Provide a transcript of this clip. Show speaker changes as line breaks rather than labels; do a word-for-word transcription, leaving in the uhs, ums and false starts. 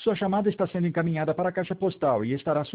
Sua chamada está sendo encaminhada para a caixa postal e estará